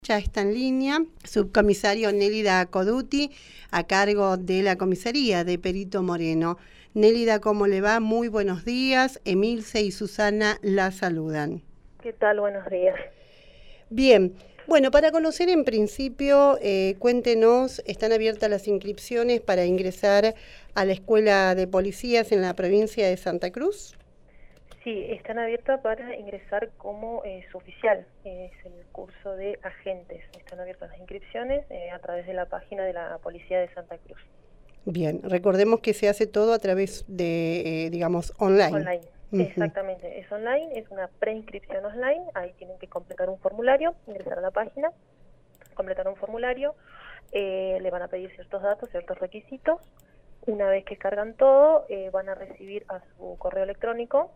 Ya está en línea, subcomisario Nélida Coduti, a cargo de la comisaría de Perito Moreno. Nélida, ¿cómo le va? Muy buenos días. Emilce y Susana la saludan. ¿Qué tal? Buenos días. Bien, bueno, para conocer en principio, cuéntenos, ¿están abiertas las inscripciones para ingresar a la Escuela de Policías en la provincia de Santa Cruz? Sí, están abiertas para ingresar como suboficial. Es el curso de agentes. Están abiertas las inscripciones a través de la página de la Policía de Santa Cruz. Bien, recordemos que se hace todo a través de, digamos, online. Online. Exactamente, es online, es una preinscripción online. Ahí tienen que completar un formulario, ingresar a la página, completar un formulario. Le van a pedir ciertos datos, ciertos requisitos. Una vez que cargan todo, van a recibir a su correo electrónico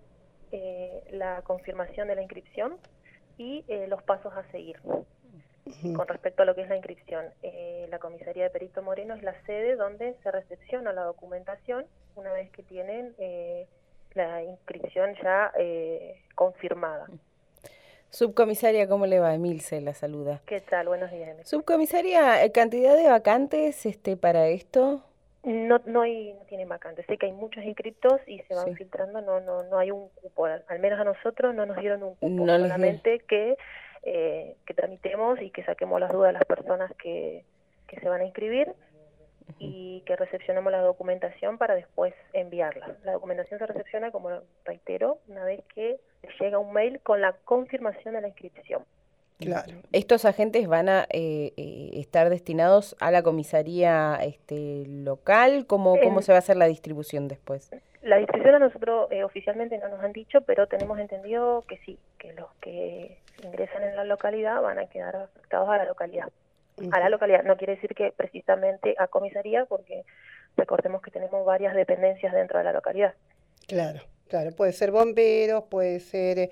la confirmación de la inscripción y los pasos a seguir. Con respecto a lo que es la inscripción, la comisaría de Perito Moreno es la sede donde se recepciona la documentación una vez que tienen la inscripción ya confirmada. Subcomisaria, ¿cómo le va? Emilce la saluda. ¿Qué tal? Buenos días, Emilce. Subcomisaria, ¿cantidad de vacantes para esto? No tienen vacantes. Sé que hay muchos inscriptos y se van filtrando. No hay un cupo. Al menos a nosotros no nos dieron un cupo. Solamente que tramitemos y que saquemos las dudas de las personas que se van a inscribir y que recepcionemos la documentación para después enviarla. La documentación se recepciona, como reitero, una vez que llega un mail con la confirmación de la inscripción. Claro. ¿Estos agentes van a estar destinados a la comisaría local? ¿Cómo se va a hacer la distribución después? La distribución a nosotros oficialmente no nos han dicho, pero tenemos entendido que sí, que los que ingresan en la localidad van a quedar afectados a la localidad. A la localidad no quiere decir que precisamente a comisaría, porque recordemos que tenemos varias dependencias dentro de la localidad. Claro, claro, puede ser bomberos, puede ser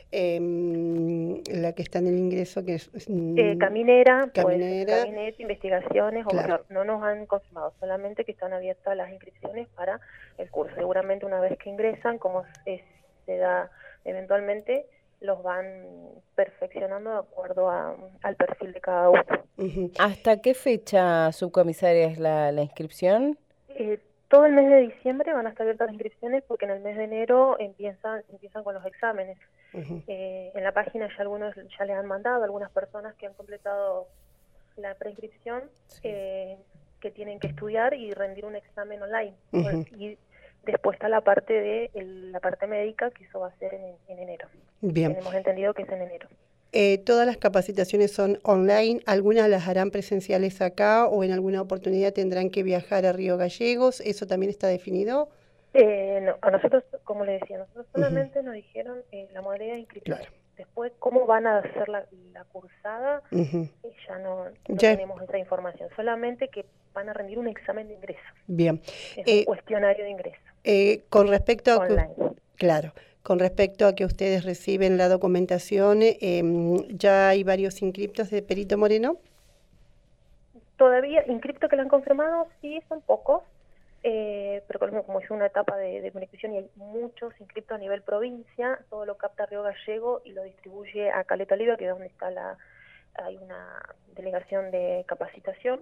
la que está en el ingreso, que es caminera, caminera, gabinete, investigaciones, claro. no nos han confirmado, solamente que están abiertas las inscripciones para el curso. Seguramente una vez que ingresan, como se da eventualmente, los van perfeccionando de acuerdo al perfil de cada uno. ¿Hasta qué fecha, subcomisaria, es la inscripción? Todo el mes de diciembre van a estar abiertas las inscripciones porque en el mes de enero empiezan con los exámenes. En la página ya algunos ya les han mandado, algunas personas que han completado la preinscripción, que tienen que estudiar y rendir un examen online. Y después está la parte la parte médica, que eso va a ser en enero. Bien. Tenemos entendido que es en enero. Todas las capacitaciones son online, algunas las harán presenciales acá o en alguna oportunidad tendrán que viajar a Río Gallegos, ¿eso también está definido? No, a nosotros, como les decía, nosotros solamente nos dijeron la modalidad de inscripción. Claro. Después, cómo van a hacer la cursada, ya no tenemos esa información, solamente que van a rendir un examen de ingreso. Bien. Es un cuestionario de ingreso. Con respecto a online. Claro. Con respecto a que ustedes reciben la documentación, ¿ya hay varios inscriptos de Perito Moreno? Todavía, inscriptos que lo han confirmado, sí, son pocos, pero como es una etapa de inscripción y hay muchos inscriptos a nivel provincia, todo lo capta Río Gallego y lo distribuye a Caleta Olivia, que es donde está hay una delegación de capacitación.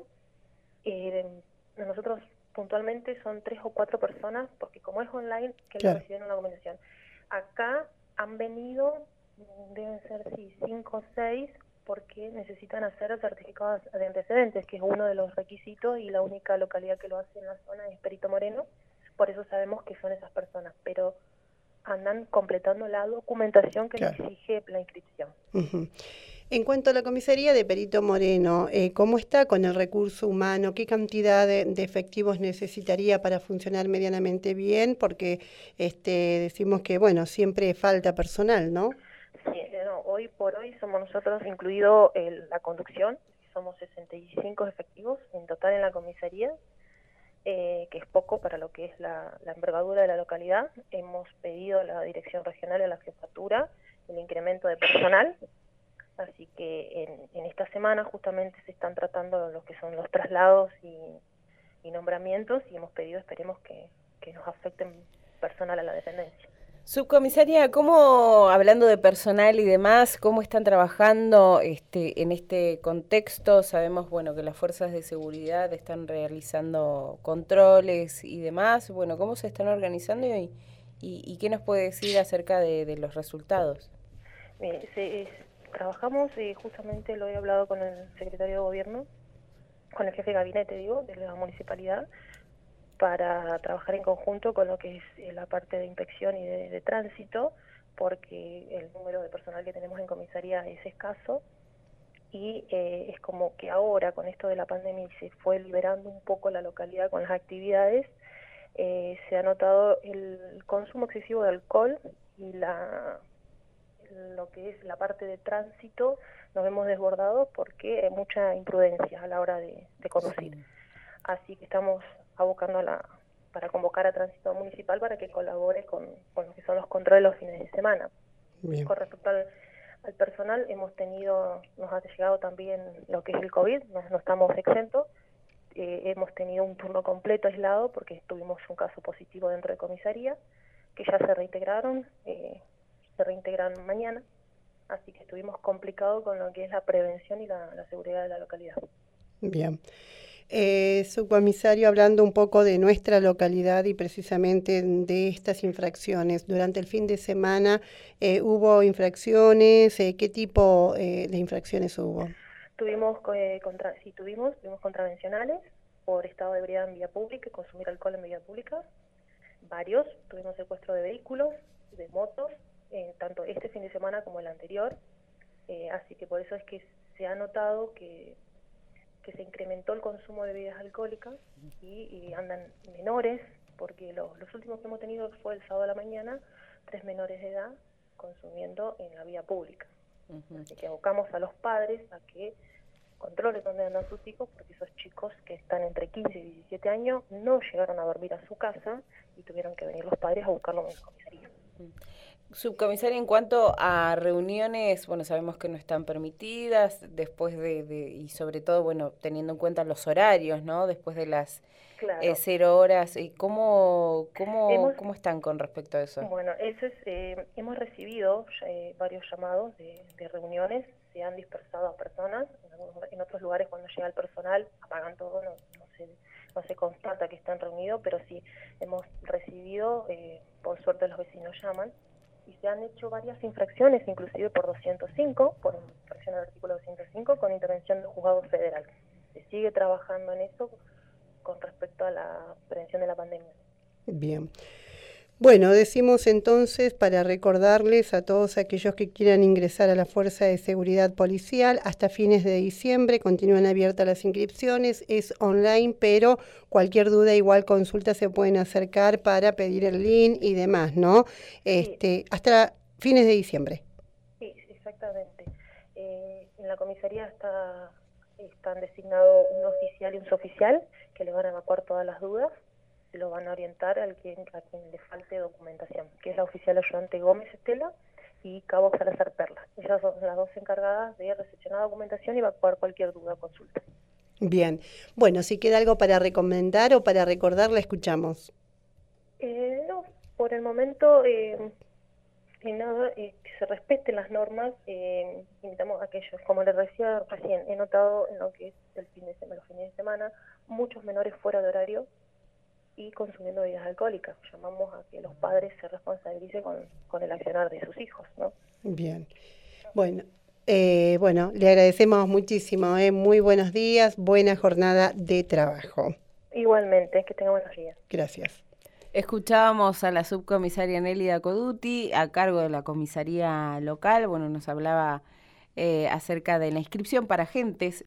Nosotros puntualmente son 3 o 4 personas, porque como es online, que claro, reciben una documentación. Acá han venido, deben ser 5 o 6, porque necesitan hacer certificados de antecedentes, que es uno de los requisitos y la única localidad que lo hace en la zona es Perito Moreno, por eso sabemos que son esas personas, pero andan completando la documentación que claro, exige la inscripción. En cuanto a la comisaría de Perito Moreno, ¿cómo está con el recurso humano? ¿Qué cantidad de efectivos necesitaría para funcionar medianamente bien? Porque decimos que, bueno, siempre falta personal, ¿no? Sí, hoy por hoy somos nosotros, incluido la conducción, somos 65 efectivos en total en la comisaría, que es poco para lo que es la envergadura de la localidad. Hemos pedido a la dirección regional, a la jefatura, el incremento de personal. Así que en esta semana justamente se están tratando lo que son los traslados y nombramientos y hemos pedido, esperemos que nos afecten personal a la dependencia. Subcomisaria, ¿cómo, hablando de personal y demás, cómo están trabajando en este contexto? Sabemos, bueno, que las fuerzas de seguridad están realizando controles y demás. Bueno, ¿cómo se están organizando y qué nos puede decir acerca de los resultados? Trabajamos, justamente lo he hablado con el secretario de Gobierno, con el jefe de gabinete, digo, de la municipalidad, para trabajar en conjunto con lo que es la parte de inspección y de tránsito, porque el número de personal que tenemos en comisaría es escaso y es como que ahora con esto de la pandemia se fue liberando un poco la localidad con las actividades, se ha notado el consumo excesivo de alcohol y lo que es la parte de tránsito nos hemos desbordado porque hay mucha imprudencia a la hora de conducir. Sí. Así que estamos abocando para convocar a tránsito municipal para que colabore con lo que son los controles los fines de semana. Bien. Con respecto al personal, nos ha llegado también lo que es el COVID, no estamos exentos, hemos tenido un turno completo aislado porque tuvimos un caso positivo dentro de comisaría, que ya se reintegraron mañana, así que estuvimos complicados con lo que es la prevención y la seguridad de la localidad. Bien. Subcomisario, hablando un poco de nuestra localidad y precisamente de estas infracciones, durante el fin de semana ¿hubo infracciones? ¿Qué tipo de infracciones hubo? Tuvimos contravencionales por estado de ebriedad en vía pública y consumir alcohol en vía pública, varios. Tuvimos secuestro de vehículos, de motos, tanto este fin de semana como el anterior, así que por eso es que se ha notado que se incrementó el consumo de bebidas alcohólicas y andan menores, porque los últimos que hemos tenido fue el sábado a la mañana, 3 menores de edad consumiendo en la vía pública. Así que abocamos a los padres a que controlen dónde andan sus hijos, porque esos chicos que están entre 15 y 17 años no llegaron a dormir a su casa y tuvieron que venir los padres a buscarlos en la comisaría. Subcomisaria, en cuanto a reuniones, bueno, sabemos que no están permitidas después y sobre todo, bueno, teniendo en cuenta los horarios, ¿no? Después de las 0 horas, ¿cómo están con respecto a eso? Bueno, hemos recibido varios llamados de reuniones, se han dispersado a personas, en otros lugares cuando llega el personal apagan todo, no se constata que están reunidos, pero sí hemos recibido, por suerte los vecinos llaman, y se han hecho varias infracciones, inclusive por 205, por infracción al artículo 205, con intervención del juzgado federal. Se sigue trabajando en eso con respecto a la prevención de la pandemia. Bien. Bueno, decimos entonces, para recordarles a todos aquellos que quieran ingresar a la Fuerza de Seguridad Policial, hasta fines de diciembre continúan abiertas las inscripciones, es online, pero cualquier duda, igual consulta, se pueden acercar para pedir el link y demás, ¿no? Sí. Hasta fines de diciembre. Sí, exactamente. En la comisaría están designados un oficial y un suboficial que le van a evacuar todas las dudas. Se lo van a orientar a quien le falte documentación, que es la oficial ayudante Gómez Estela y Cabo Salazar Perla. Ellas son las dos encargadas de recepcionar documentación y evacuar cualquier duda o consulta. Bien. Bueno, si queda algo para recomendar o para recordar, la escuchamos. No, por el momento, nada, que se respeten las normas. Invitamos a aquellos, como les decía recién, he notado en lo que es los fines de semana, muchos menores fuera de horario y consumiendo bebidas alcohólicas. Llamamos a que los padres se responsabilicen con el accionar de sus hijos, ¿no? Bien. Bueno, le agradecemos muchísimo. Muy buenos días, buena jornada de trabajo. Igualmente, que tenga buenos días. Gracias. Escuchábamos a la subcomisaria Nélida Coduti, a cargo de la comisaría local. Bueno, nos hablaba acerca de la inscripción para agentes